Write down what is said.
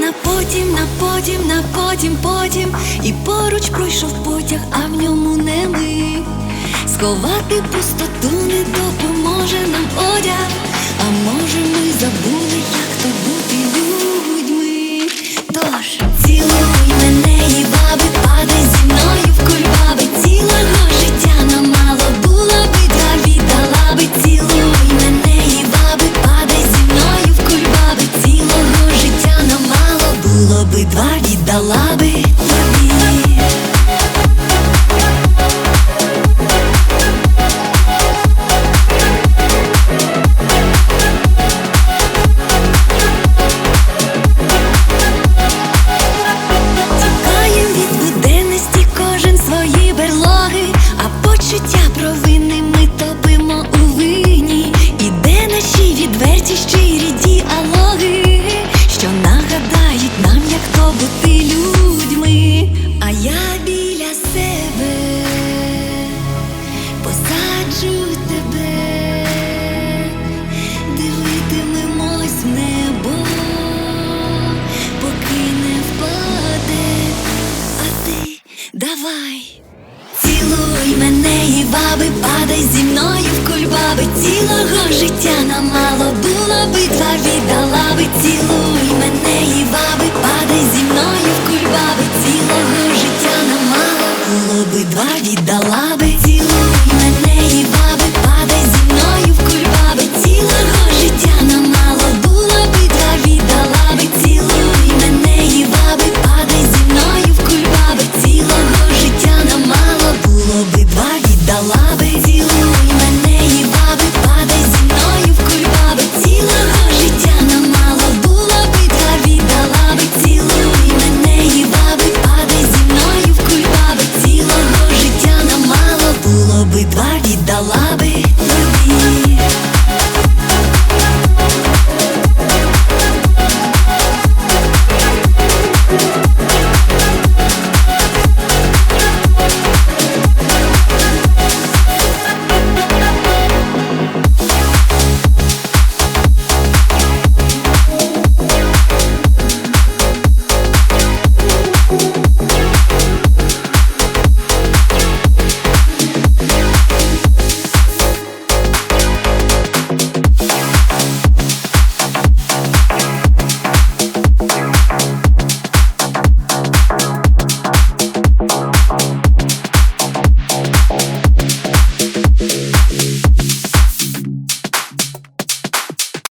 потім, і поруч пройшов потяг, а в ньому не ми. Сховати пустоту не допоможе нам одяг, а може ми забули, як то бути людьми. Тож цілуй мене і баби, падай зі мною в кульбаби. Цілого життя нам мало, було би два, віддала би. Цілуй мене і баби, падай зі мною в кульбаби. Цілого життя нам мало, було би два, віддала би тобі. Почуття провини ми топимо у вині. І де наші відверті щирі діалоги, що нагадають нам, як то бути людьми. А я біля себе посаджу тебе, дивитимемось в небо, поки не впаде. А ти давай цілуй мене і баби, падай зі мною в кульбаби. Цілого життя нам мало, було би два, віддала би.